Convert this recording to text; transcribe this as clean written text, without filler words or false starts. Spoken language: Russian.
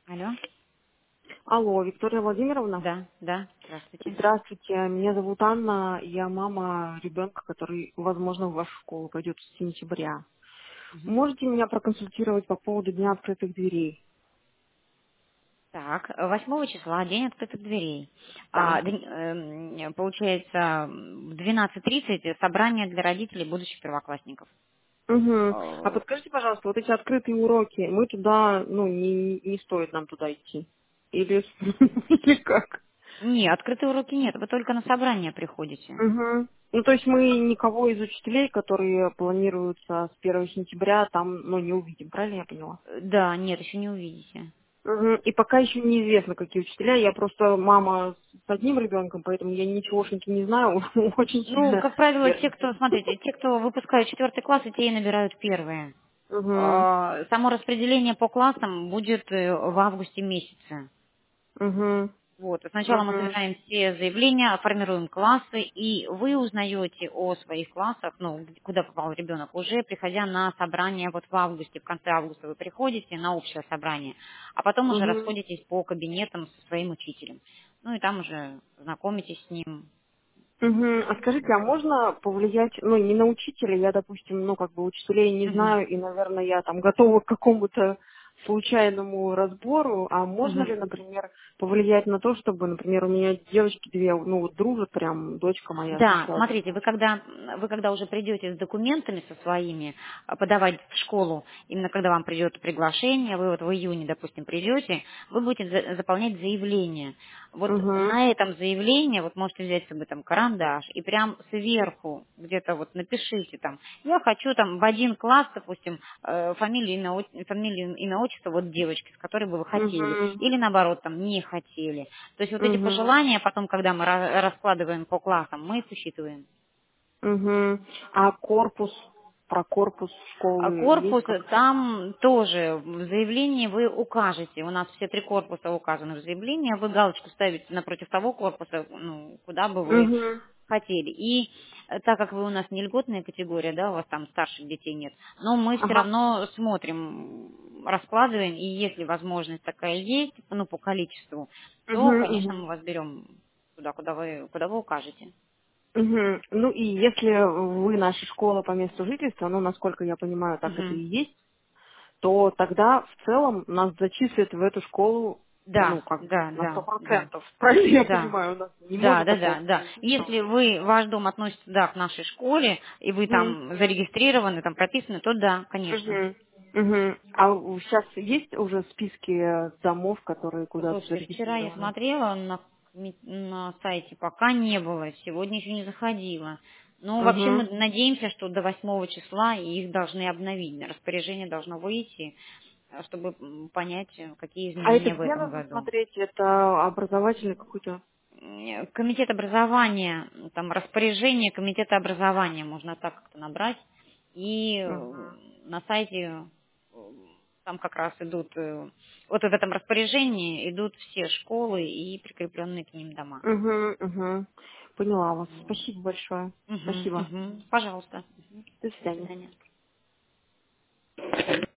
Алло? Алло, Виктория Владимировна. Да, да, здравствуйте. Здравствуйте, меня зовут Анна, я мама ребенка, который, возможно, в вашу школу пойдет с сентября. Мгм. Можете меня проконсультировать по поводу Дня открытых дверей? Так, 8 числа, день открытых дверей. Да. Получается, в 12:30 собрание для родителей будущих первоклассников. Угу. А Э, подскажите, пожалуйста, вот эти открытые уроки, мы туда, ну, не стоит нам туда идти? Или, или как? Не, открытые уроки нет, вы только на собрание приходите. Угу. Ну, то есть мы никого из учителей, которые планируются с 1 сентября, там, ну, не увидим, правильно я поняла? Да, нет, еще не увидите. Мгм. И пока еще неизвестно, какие учителя. Я просто мама с одним ребенком, поэтому я ничегошеньки не знаю. Очень Ну, сильно как правило, те, кто, нервничаю. смотрите, те, кто выпускают 4 класс, те и набирают первые. Угу. Само распределение по классам будет в августе месяце. Угу. Вот. Сначала мы Угу. собираем все заявления, формируем классы, и вы узнаете о своих классах, ну, куда попал ребенок, уже приходя на собрание вот в августе, в конце августа вы приходите на общее собрание, а потом уже Угу. расходитесь по кабинетам со своим учителем. Ну и там уже знакомитесь с ним. Мгм. А скажите, а можно повлиять, ну, не на учителя, я, допустим, ну, как бы учителей не Мгм. знаю, и, наверное, я там готова к какому-то случайному разбору, а можно ли, Мгм. например, повлиять на то, чтобы, например, у меня девочки две, ну, вот дружат прям, дочка моя с Да, еще одной смотрите, девочкой. вы когда уже придете с документами со своими подавать в школу, именно когда вам придет приглашение, вы вот в июне, допустим, придете, вы будете заполнять заявление. Вот Угу. на этом заявлении, вот можете взять с собой там карандаш и прям сверху где-то вот напишите там, я хочу там в один класс, допустим, фамилию, имя, отчество вот девочки, с которой бы вы хотели, Угу. или наоборот там не хотели. То есть вот эти Угу. пожелания потом, когда мы раскладываем по классам, мы их учитываем. Угу. А корпус, про корпус А школы есть корпус как-то? там тоже в заявлении вы укажете. У нас все 3 корпуса указаны в заявлении. Вы галочку ставите напротив того корпуса, ну, куда бы вы Угу. хотели. И так как вы у нас не льготная категория, да, у вас там старших детей нет, но мы все Ага. равно смотрим, раскладываем, и если возможность такая есть, ну, по количеству, то, Угу. конечно, Угу. мы вас берем туда, куда вы укажете. Мгм. Ну и если вы наша школа по месту жительства, ну, насколько я понимаю, так это и Мгм. есть, то тогда в целом нас зачислят в эту школу, Да, ну, как бы да, на да, да. 100%. Правильно я Да, понимаю, у нас не да, может да, такого да, да. произойти, что... Если ваш дом относится, да, к нашей школе, и вы Мгм. там зарегистрированы, там прописаны, то да, конечно. Мгм. Мгм. А сейчас есть уже списки домов, которые куда-то Слушайте, вчера я зарегистрированы? смотрела на сайте, пока не было, сегодня еще не заходила. Ну, вообще мы Угу. надеемся, что до 8 числа их должны обновить, распоряжение должно выйти, чтобы понять, какие А это изменения в где этом нужно году. смотреть? Это образовательный какой-то... Комитет образования, там распоряжение комитета образования, можно так как-то набрать. И Угу. на сайте там как раз идут, вот в этом распоряжении идут все школы и прикрепленные к ним дома. Угу, угу. Поняла вас. Спасибо большое. Мгм, Спасибо. мгм. Пожалуйста. До До свидания. свидания.